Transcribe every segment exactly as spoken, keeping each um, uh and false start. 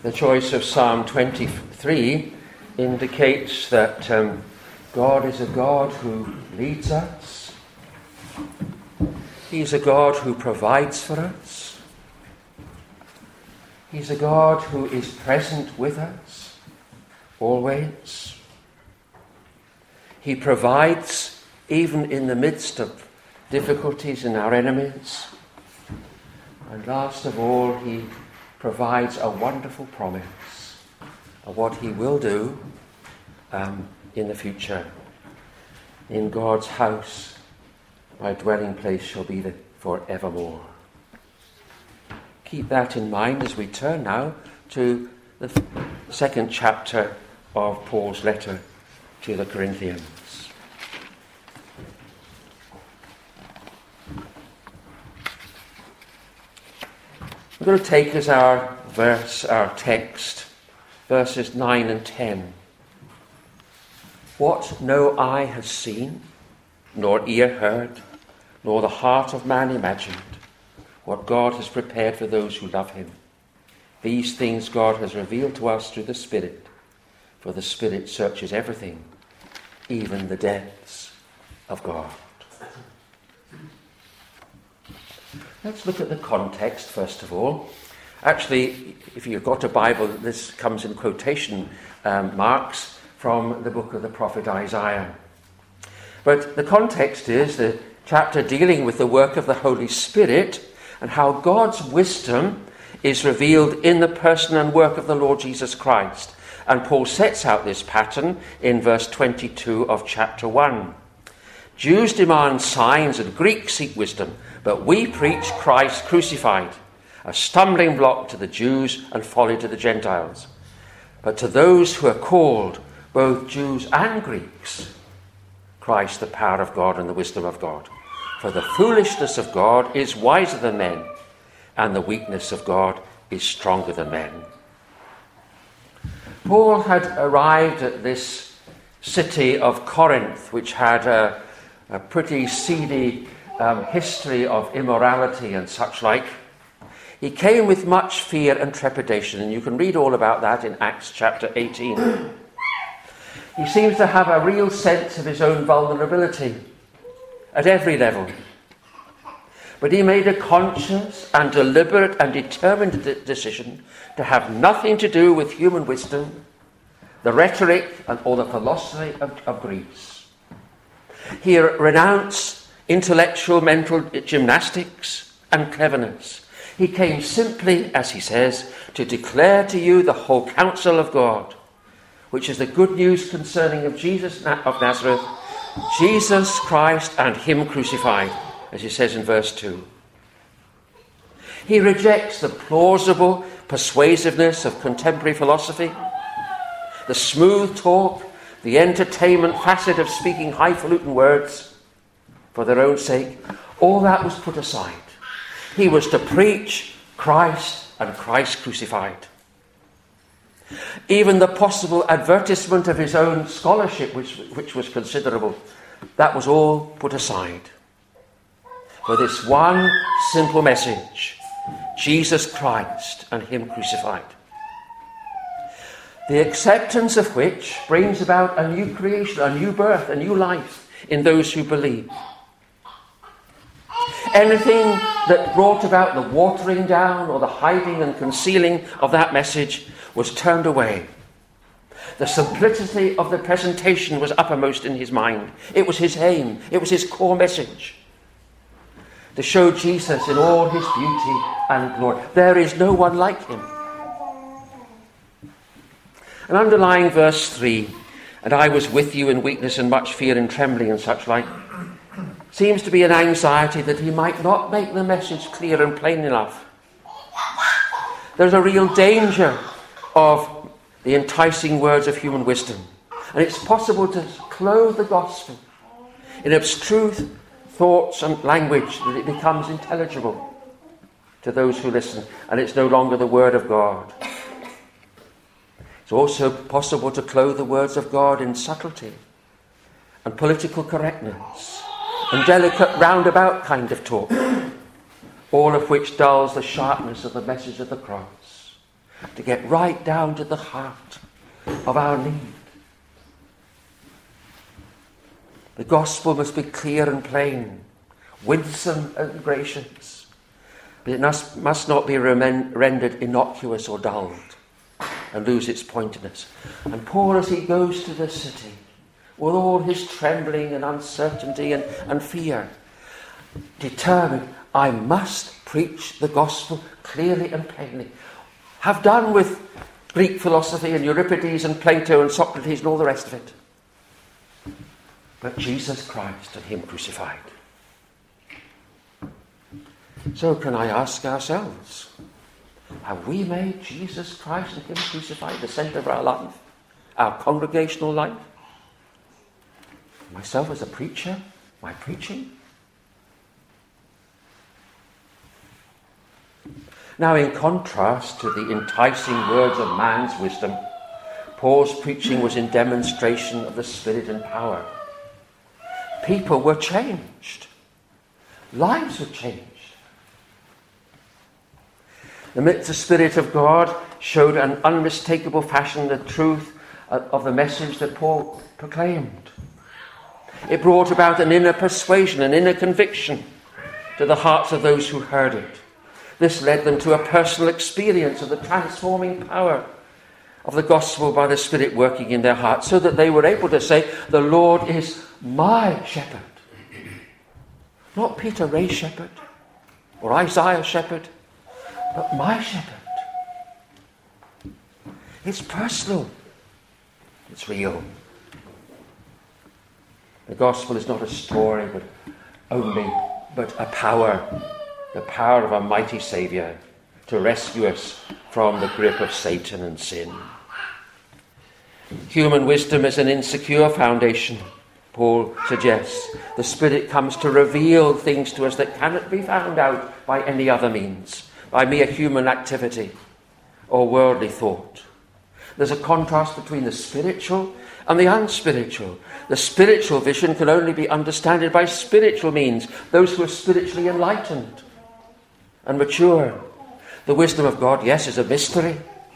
The choice of Psalm twenty-three indicates that um, God is a God who leads us. He's a God who provides for us. He's a God who is present with us, always. He provides even in the midst of difficulties and our enemies. And last of all, he provides a wonderful promise of what he will do um, in the future. In God's house, my dwelling place shall be there for evermore. Keep that in mind as we turn now to the second chapter of Paul's letter to the Corinthians. We're going to take as our verse, our text, verses nine and ten. What no eye has seen, nor ear heard, nor the heart of man imagined, what God has prepared for those who love him. These things God has revealed to us through the Spirit, for the Spirit searches everything, even the depths of God. Let's look at the context first of all. Actually, if you've got a Bible, this comes in quotation um, marks from the book of the prophet Isaiah. But the context is the chapter dealing with the work of the Holy Spirit and how God's wisdom is revealed in the person and work of the Lord Jesus Christ. And Paul sets out this pattern in verse twenty-two of chapter one. Jews demand signs and Greeks seek wisdom, but we preach Christ crucified, a stumbling block to the Jews and folly to the Gentiles. But to those who are called, both Jews and Greeks, Christ the power of God and the wisdom of God. For the foolishness of God is wiser than men, and the weakness of God is stronger than men. Paul had arrived at this city of Corinth, which had a, a pretty seedy um, history of immorality and such like. He came with much fear and trepidation, and you can read all about that in Acts chapter eighteen. He seems to have a real sense of his own vulnerability at every level. But he made a conscious and deliberate and determined de- decision to have nothing to do with human wisdom, the rhetoric and or the philosophy of, of Greece. He renounced intellectual mental gymnastics and cleverness. He came simply, as he says, to declare to you the whole counsel of God, which is the good news concerning of Jesus of Nazareth, Jesus Christ and him crucified, as he says in verse two. He rejects the plausible persuasiveness of contemporary philosophy, the smooth talk, the entertainment facet of speaking highfalutin words for their own sake. All that was put aside. He was to preach Christ and Christ crucified. Even the possible advertisement of his own scholarship, which, which was considerable, that was all put aside for this one simple message: Jesus Christ and him crucified. The acceptance of which brings about a new creation, a new birth, a new life in those who believe. Anything that brought about the watering down or the hiding and concealing of that message was turned away. The simplicity of the presentation was uppermost in his mind. It was his aim. It was his core message. To show Jesus in all his beauty and glory. There is no one like him. And underlying verse three, and I was with you in weakness and much fear and trembling and such like, seems to be an anxiety that he might not make the message clear and plain enough. There's a real danger of the enticing words of human wisdom. And it's possible to clothe the gospel in abstruse thoughts and language that it becomes intelligible to those who listen, and it's no longer the word of God. It's also possible to clothe the words of God in subtlety and political correctness and delicate roundabout kind of talk, all of which dulls the sharpness of the message of the cross. to get right down to the heart of our need. The gospel must be clear and plain, winsome and gracious, but it must, must not be remen- rendered innocuous or dulled and lose its pointedness. And Paul, as he goes to the city, with all his trembling and uncertainty and, and fear, determined, I must preach the gospel clearly and plainly. Have done with Greek philosophy and Euripides and Plato and Socrates and all the rest of it. But Jesus Christ and him crucified. So can I ask ourselves, have we made Jesus Christ and him crucified the centre of our life, our congregational life? Myself as a preacher, my preaching? Now, in contrast to the enticing words of man's wisdom, Paul's preaching was in demonstration of the Spirit and power. People were changed. Lives were changed. Amidst the Spirit of God showed an unmistakable fashion the truth of the message that Paul proclaimed. It brought about an inner persuasion, an inner conviction to the hearts of those who heard it. This led them to a personal experience of the transforming power of the gospel by the Spirit working in their hearts, so that they were able to say, the Lord is my shepherd. Not Peter Ray's shepherd or Isaiah's shepherd, but my shepherd. It's personal. It's real. The gospel is not a story, but only but a power, the power of a mighty Saviour to rescue us from the grip of Satan and sin. Human wisdom is an insecure foundation, Paul suggests. The Spirit comes to reveal things to us that cannot be found out by any other means, by mere human activity or worldly thought. There's a contrast between the spiritual and the unspiritual. The spiritual vision can only be understood by spiritual means, those who are spiritually enlightened and mature. The wisdom of God, yes, is a mystery.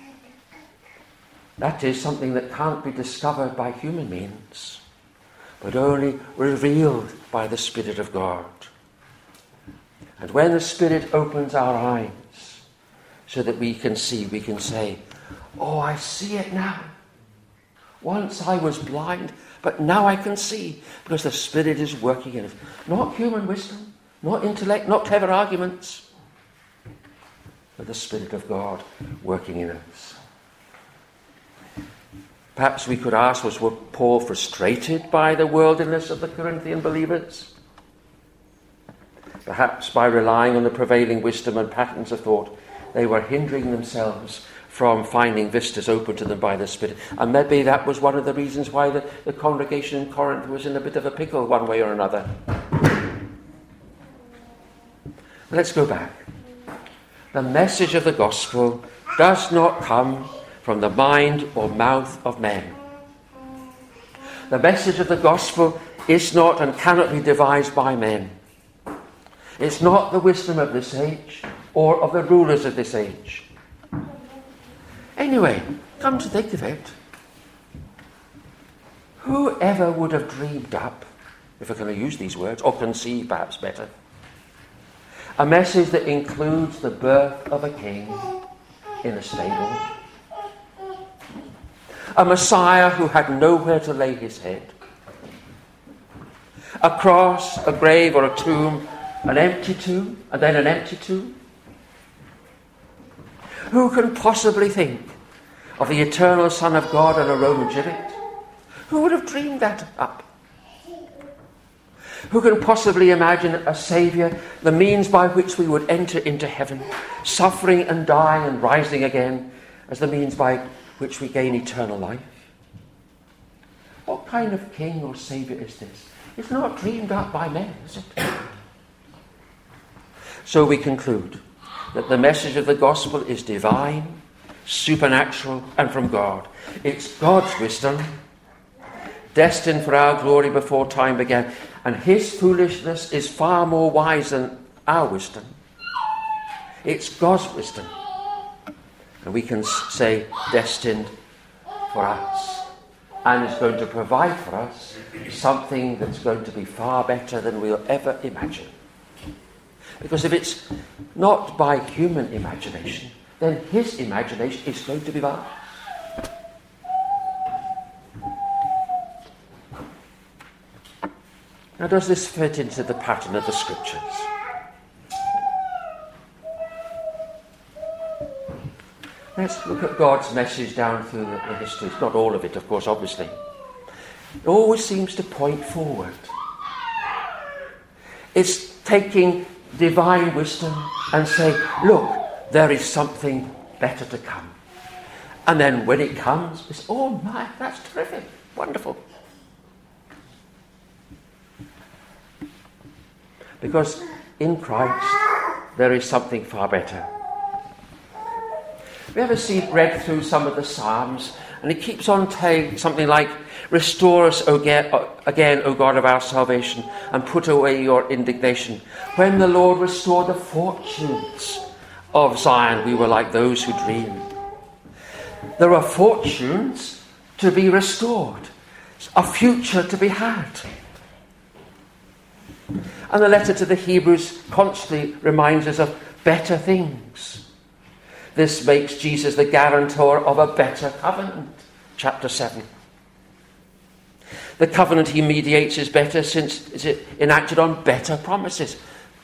That is something that can't be discovered by human means, but only revealed by the Spirit of God. And when the Spirit opens our eyes so that we can see, we can say, oh, I see it now. Once I was blind, but now I can see, because the Spirit is working in us. Not human wisdom, not intellect, not clever arguments, but the Spirit of God working in us. Perhaps we could ask, was Paul frustrated by the worldliness of the Corinthian believers? Perhaps by relying on the prevailing wisdom and patterns of thought, they were hindering themselves from finding vistas open to them by the Spirit. And maybe that was one of the reasons why the, the congregation in Corinth was in a bit of a pickle one way or another. Let's go back. The message of the gospel does not come from the mind or mouth of men. The message of the gospel is not and cannot be devised by men. It's not the wisdom of this age or of the rulers of this age. Anyway, come to think of it, whoever would have dreamed up, if we're going to use these words, or conceive perhaps better, a message that includes the birth of a king in a stable, a Messiah who had nowhere to lay his head, a cross, a grave, or a tomb, an empty tomb, and then an empty tomb? Who can possibly think of the eternal Son of God on a Roman gibbet? Who would have dreamed that up? Who can possibly imagine a Saviour, the means by which we would enter into heaven, suffering and dying and rising again, as the means by which we gain eternal life? What kind of king or Saviour is this? It's not dreamed up by men, is it? So we conclude that the message of the gospel is divine, supernatural, and from God. It's God's wisdom, destined for our glory before time began. And his foolishness is far more wise than our wisdom. It's God's wisdom. And we can say, destined for us. And is going to provide for us something that's going to be far better than we'll ever imagine. Because if it's not by human imagination, then his imagination is going to be vast. Now, does this fit into the pattern of the Scriptures? Let's look at God's message down through the, the history. It's not all of it, of course, obviously. It always seems to point forward. It's taking divine wisdom and saying, look, there is something better to come. And then when it comes, it's, oh my, that's terrific, wonderful. Because in Christ, there is something far better. We ever see read through some of the Psalms, and it keeps on saying something like, restore us again, again, O God of our salvation, and put away your indignation. When the Lord restored the fortunes of Zion, we were like those who dream. There are fortunes to be restored, a future to be had. And the letter to the Hebrews constantly reminds us of better things. This makes Jesus the guarantor of a better covenant. Chapter seven. The covenant he mediates is better since it's enacted on better promises.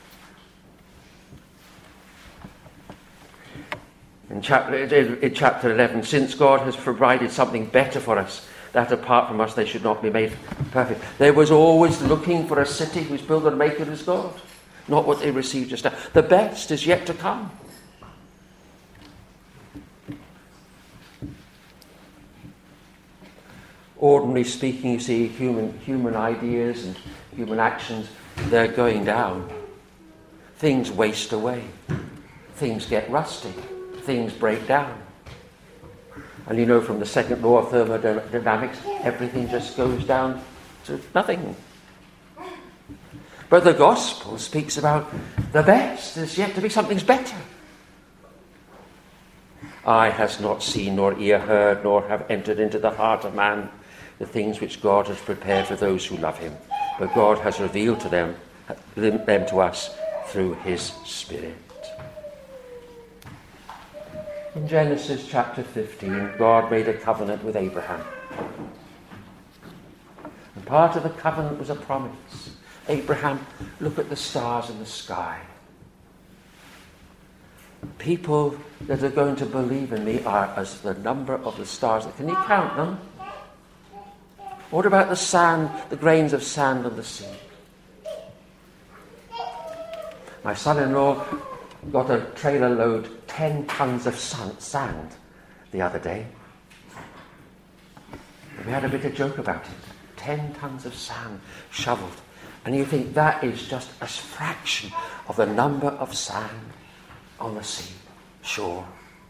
In chapter, in chapter eleven, since God has provided something better for us, that apart from us they should not be made perfect. They was always looking for a city whose builder and maker is God, not what they received just now. The best is yet to come. Ordinarily speaking, you see, human human ideas and human actions, they're going down. Things waste away. Things get rusty. Things break down. And you know from the second law of thermodynamics, everything just goes down to nothing. But the gospel speaks about the best. There's yet to be something's better. Eye has not seen, nor ear heard, nor have entered into the heart of man the things which God has prepared for those who love him. But God has revealed to them, them to us through his Spirit. In Genesis chapter fifteen, God made a covenant with Abraham. And part of the covenant was a promise. Abraham, look at the stars in the sky. People that are going to believe in me are as the number of the stars. Can you count them? What about the sand, the grains of sand on the sea? My son-in-law got a trailer load, ten tons of sand the other day. And we had a bit of joke about it. Ten tons of sand shoveled. And you think that is just a fraction of the number of sand on the sea, shore.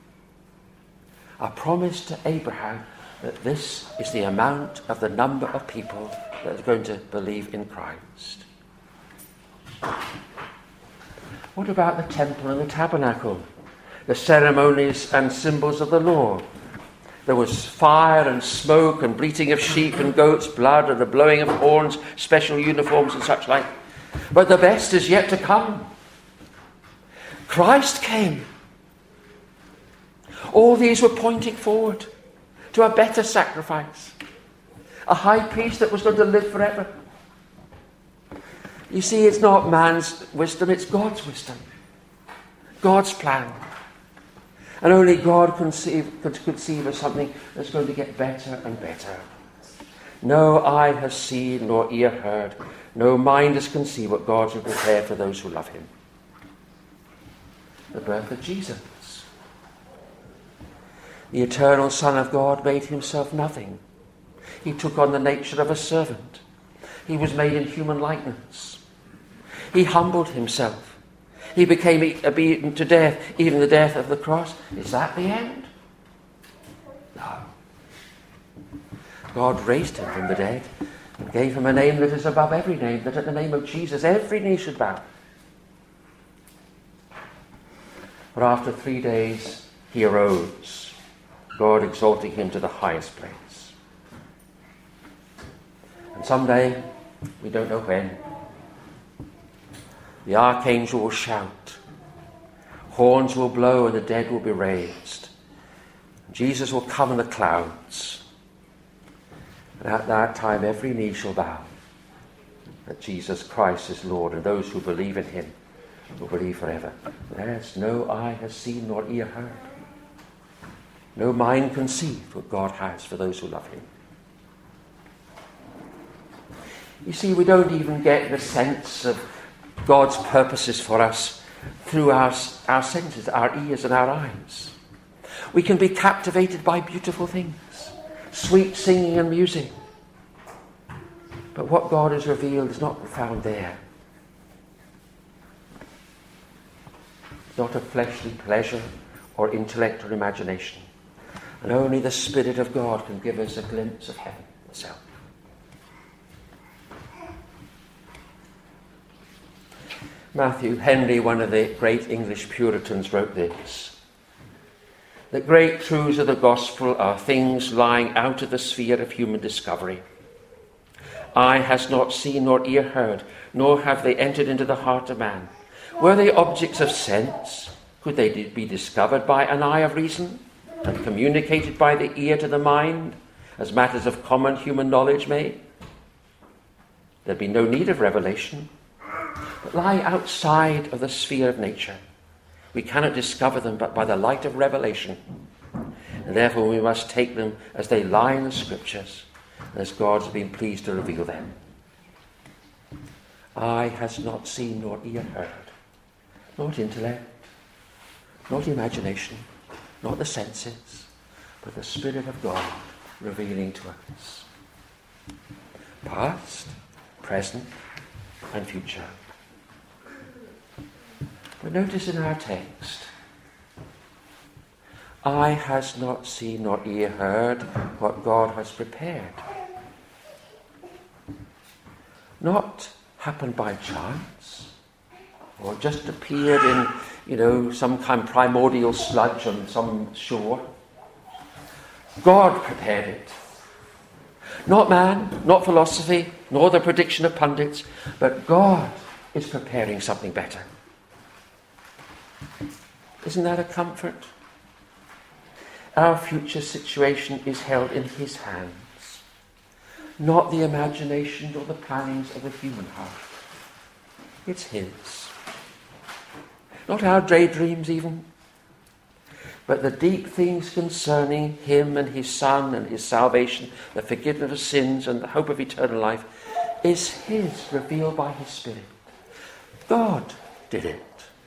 A promise to Abraham that this is the amount of the number of people that are going to believe in Christ. What about the temple and the tabernacle? The ceremonies and symbols of the law. There was fire and smoke and bleating of sheep and goats' blood and the blowing of horns, special uniforms and such like. But the best is yet to come. Christ came. All these were pointing forward to a better sacrifice. A high priest that was going to live forever. You see, it's not man's wisdom, it's God's wisdom. God's plan. And only God can conceive, could conceive of something that's going to get better and better. No eye has seen, nor ear heard, no mind has conceived what God has prepared for those who love him. The birth of Jesus. The eternal Son of God made himself nothing. He took on the nature of a servant. He was made in human likeness. He humbled himself. He became obedient to death, even the death of the cross. Is that the end? No. God raised him from the dead and gave him a name that is above every name, that at the name of Jesus every knee should bow. But after three days, he arose, God exalting him to the highest place. And someday, we don't know when, the archangel will shout, horns will blow, and the dead will be raised. Jesus will come in the clouds. And at that time, every knee shall bow that Jesus Christ is Lord, and those who believe in him will believe forever. Yes, no eye has seen nor ear heard. No mind conceived what God has for those who love him. You see, we don't even get the sense of God's purposes for us through our, our senses, our ears and our eyes. We can be captivated by beautiful things, sweet singing and music. But what God has revealed is not found there. Not a fleshly pleasure or intellect or imagination. And only the Spirit of God can give us a glimpse of heaven itself. Matthew Henry, one of the great English Puritans, wrote this: "The great truths of the gospel are things lying out of the sphere of human discovery. Eye has not seen nor ear heard, nor have they entered into the heart of man. Were they objects of sense? Could they be discovered by an eye of reason and communicated by the ear to the mind as matters of common human knowledge may? There'd be no need of revelation, but lie outside of the sphere of nature. We cannot discover them but by the light of revelation, and therefore we must take them as they lie in the Scriptures, as God has been pleased to reveal them. Eye has not seen nor ear heard, not intellect, not imagination, not the senses, but the Spirit of God revealing to us. Past, present, and future. But notice in our text, eye has not seen nor ear heard what God has prepared. Not happened by chance, or just appeared in, you know, some kind of primordial sludge on some shore. God prepared it. Not man, not philosophy, nor the prediction of pundits, but God is preparing something better. Isn't that a comfort? Our future situation is held in his hands, not the imagination or the plannings of the human heart. It's his. Not our daydreams even, but the deep things concerning him and his Son and his salvation, the forgiveness of sins and the hope of eternal life, is his, revealed by his Spirit. God did it.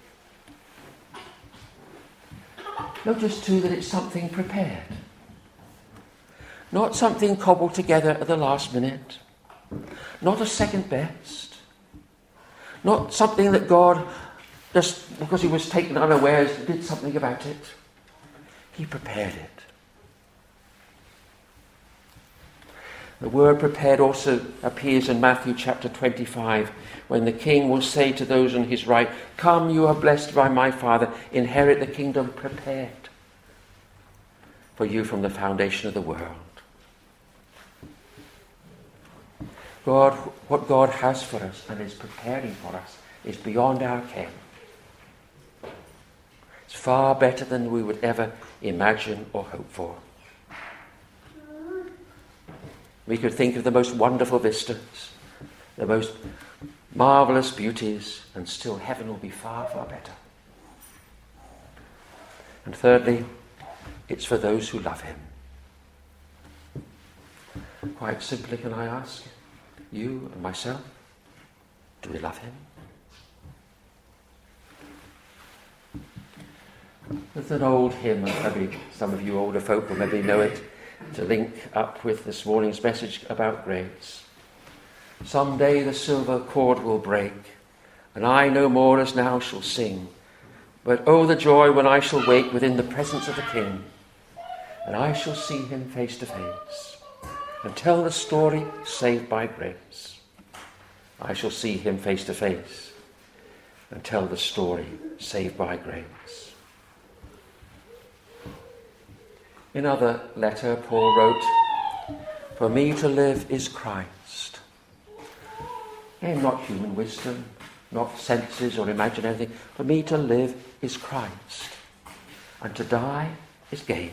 Notice too that it's something prepared. Not something cobbled together at the last minute. Not a second best. Not something that God, just because he was taken unawares, did something about it. He prepared it. The word prepared also appears in Matthew chapter twenty-five, when the king will say to those on his right, "Come, you are blessed by my Father, inherit the kingdom prepared for you from the foundation of the world." God, what God has for us and is preparing for us is beyond our ken. It's far better than we would ever imagine or hope for. We could think of the most wonderful vistas, the most marvelous beauties, and still heaven will be far, far better. And thirdly, it's for those who love him. Quite simply, can I ask you and myself, do we love him? There's an old hymn, and maybe some of you older folk will maybe know it, to link up with this morning's message about grace. Someday the silver cord will break, and I no more as now shall sing. But oh, the joy when I shall wake within the presence of the King, and I shall see him face to face, and tell the story saved by grace. I shall see him face to face, and tell the story saved by grace. In another letter, Paul wrote, "For me to live is Christ." And not human wisdom, not senses or imagine anything. For me to live is Christ, and to die is gain.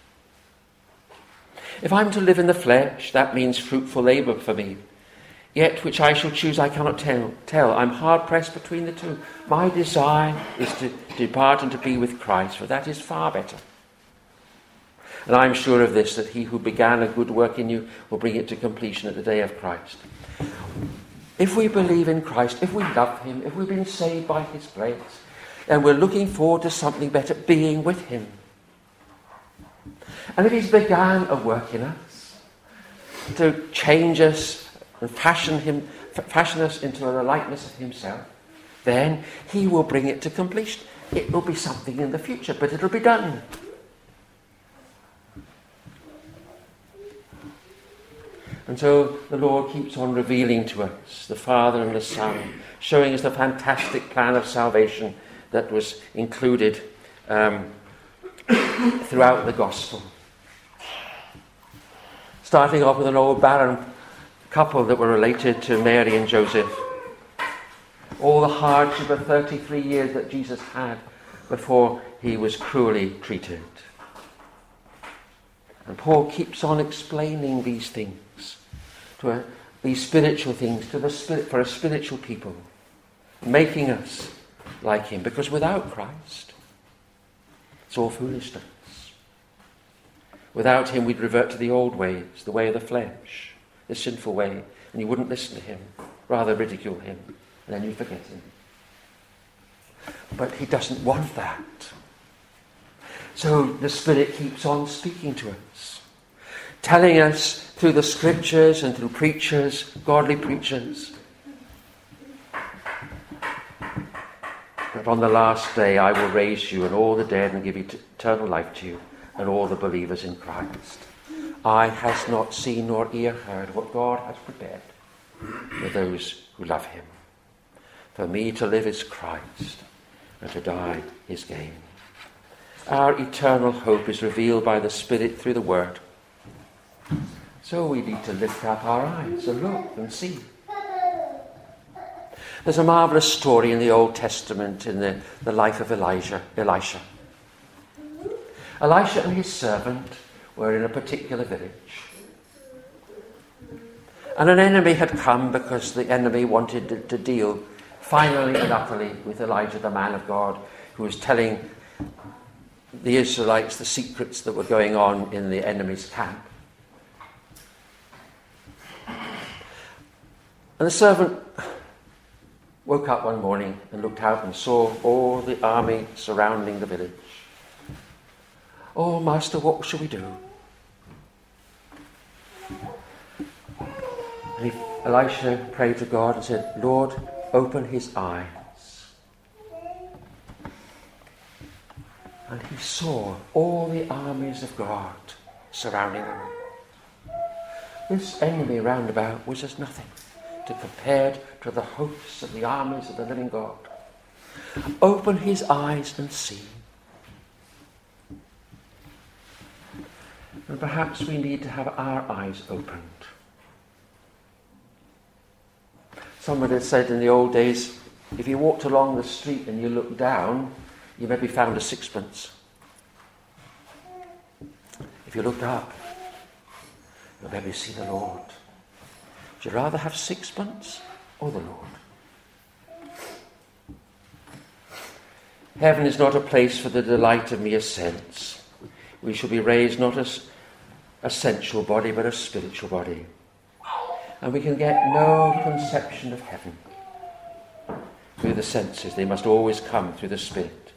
If I'm to live in the flesh, that means fruitful labour for me. Yet which I shall choose I cannot tell. tell. I'm hard-pressed between the two. My desire is to depart and to be with Christ, for that is far better. And I'm sure of this, that he who began a good work in you will bring it to completion at the day of Christ. If we believe in Christ, if we love him, if we've been saved by his grace, and we're looking forward to something better, being with him. And if he's began a work in us, to change us and fashion him, fashion us into the likeness of himself, then he will bring it to completion. It will be something in the future, but it'll be done. And so the Lord keeps on revealing to us the Father and the Son, showing us the fantastic plan of salvation that was included um, throughout the Gospel. Starting off with an old barren couple that were related to Mary and Joseph. All the hardship of thirty-three years that Jesus had before he was cruelly treated. And Paul keeps on explaining these things, to a, these spiritual things, to the spirit, for a spiritual people, making us like him. Because without Christ, it's all foolishness. Without him, we'd revert to the old ways, the way of the flesh, the sinful way, and you wouldn't listen to him, rather ridicule him, and then you forget him. But he doesn't want that. So the Spirit keeps on speaking to us, telling us through the scriptures and through preachers, godly preachers, that on the last day I will raise you and all the dead and give eternal life to you and all the believers in Christ. Eye has not seen nor ear heard what God has prepared for those who love him. For me to live is Christ, and to die is gain. Our eternal hope is revealed by the Spirit through the Word. So we need to lift up our eyes and look and see. There's a marvellous story in the Old Testament in the, the life of Elijah, Elisha. Elisha and his servant were in a particular village. And an enemy had come because the enemy wanted to, to deal finally and utterly with Elijah, the man of God, who was telling the Israelites the secrets that were going on in the enemy's camp. And the servant woke up one morning and looked out and saw all the army surrounding the village. "Oh, Master, what shall we do?" And he, Elisha prayed to God and said, "Lord, open his eyes." And he saw all the armies of God surrounding them. This enemy round about was as nothing to compared to the hosts of the armies of the living God. Open his eyes and see. And perhaps we need to have our eyes opened. Someone had said in the old days, if you walked along the street and you looked down, you maybe found a sixpence. If you looked up, you'll maybe see the Lord. Would you rather have sixpence or the Lord? Heaven is not a place for the delight of mere sense. We shall be raised not as a sensual body, but a spiritual body. And we can get no conception of heaven through the senses. They must always come through the Spirit.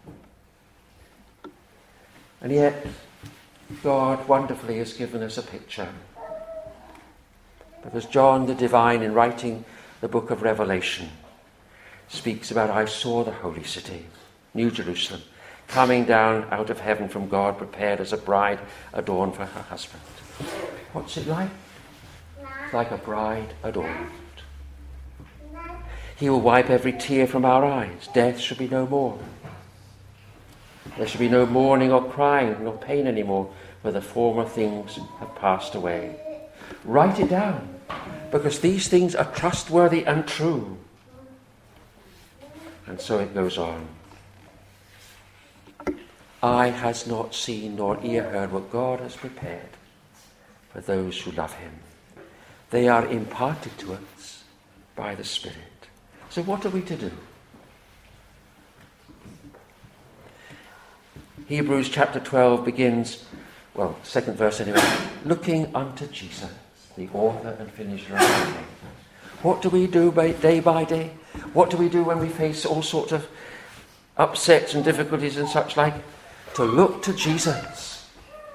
And yet, God wonderfully has given us a picture. Because John the Divine, in writing the book of Revelation, speaks about, I saw the holy city, New Jerusalem, coming down out of heaven from God, prepared as a bride adorned for her husband. What's it like? It's like a bride adorned. He will wipe every tear from our eyes. Death shall be no more. There shall be no mourning or crying, nor pain anymore, for the former things have passed away. Write it down, because these things are trustworthy and true. And so it goes on. Eye has not seen nor ear heard what God has prepared for those who love him. They are imparted to us by the Spirit. So what are we to do? Hebrews chapter twelve begins, well, second verse anyway, looking unto Jesus, the author and finisher of our faith. What do we do by, day by day? What do we do when we face all sorts of upsets and difficulties and such like? To look to Jesus.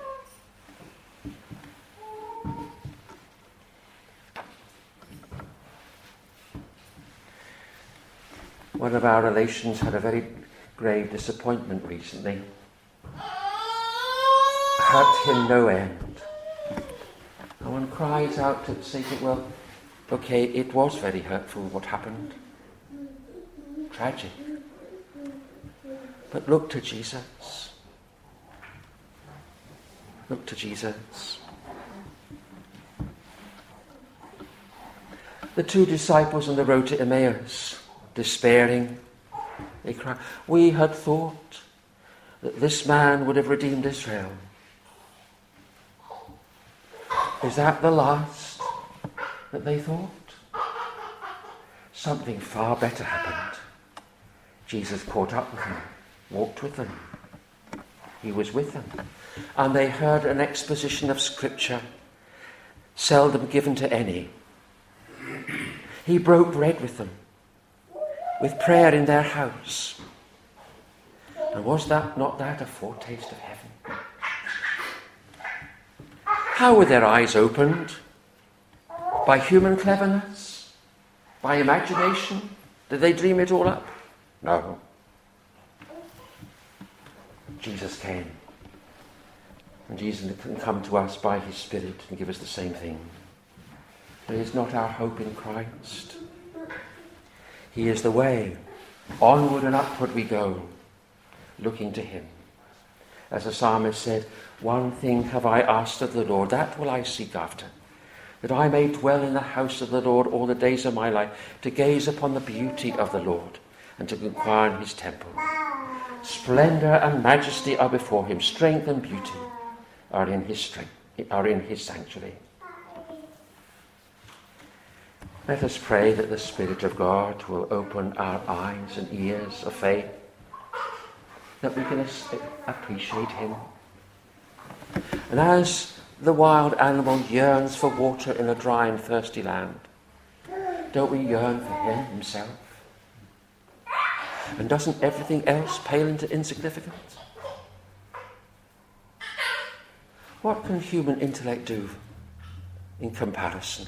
One of our relations had a very grave disappointment recently. Hurt him no end. And one cries out to say, well, okay, it was very hurtful what happened. Tragic. But look to Jesus. Look to Jesus. The two disciples on the road to Emmaus, despairing, they cry, we had thought that this man would have redeemed Israel. Is that the last that they thought? Something far better happened. Jesus caught up with them, walked with them. He was with them. And they heard an exposition of Scripture, seldom given to any. He broke bread with them, with prayer in their house. And was that not that a foretaste of heaven? How were their eyes opened? By human cleverness? By imagination? Did they dream it all up? No. Jesus came. And Jesus can come to us by his Spirit and give us the same thing. But is not our hope in Christ? He is the way. Onward and upward we go, looking to him. As the psalmist said, one thing have I asked of the Lord, that will I seek after, that I may dwell in the house of the Lord all the days of my life, to gaze upon the beauty of the Lord and to inquire in his temple. Splendor and majesty are before him, strength and beauty are in his strength, are in his sanctuary. Let us pray that the Spirit of God will open our eyes and ears of faith, that we can appreciate him. And as the wild animal yearns for water in a dry and thirsty land, don't we yearn for him himself? And doesn't everything else pale into insignificance? What can human intellect do in comparison?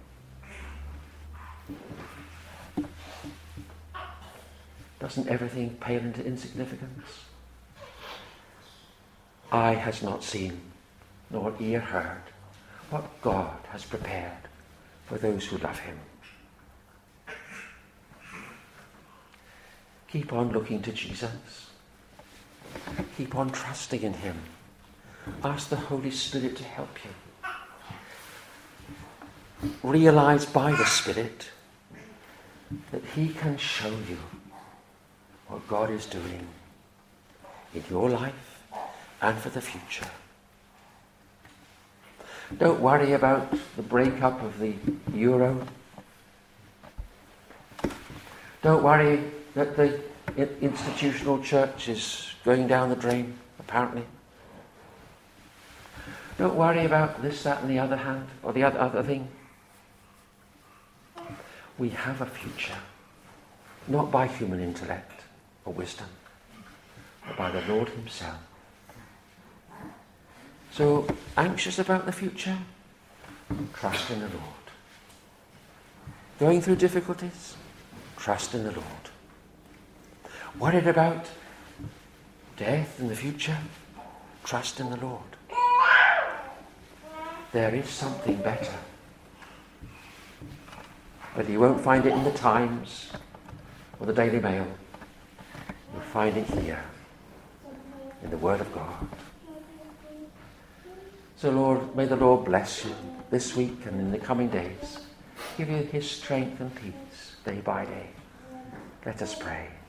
Doesn't everything pale into insignificance? Eye has not seen, nor ear heard, what God has prepared for those who love him. Keep on looking to Jesus. Keep on trusting in him. Ask the Holy Spirit to help you. Realize by the Spirit that he can show you what God is doing in your life and for the future. Don't worry about the breakup of the euro. Don't worry that the institutional church is going down the drain, apparently. Don't worry about this, that, and the other hand, or the other, other thing. We have a future, not by human intellect or wisdom, but by the Lord himself. So, anxious about the future? Trust in the Lord. Going through difficulties? Trust in the Lord. Worried about death and the future? Trust in the Lord. There is something better. But you won't find it in the Times or the Daily Mail. You'll find it here in the Word of God. So Lord, may the Lord bless you this week and in the coming days. Give you his strength and peace day by day. Let us pray.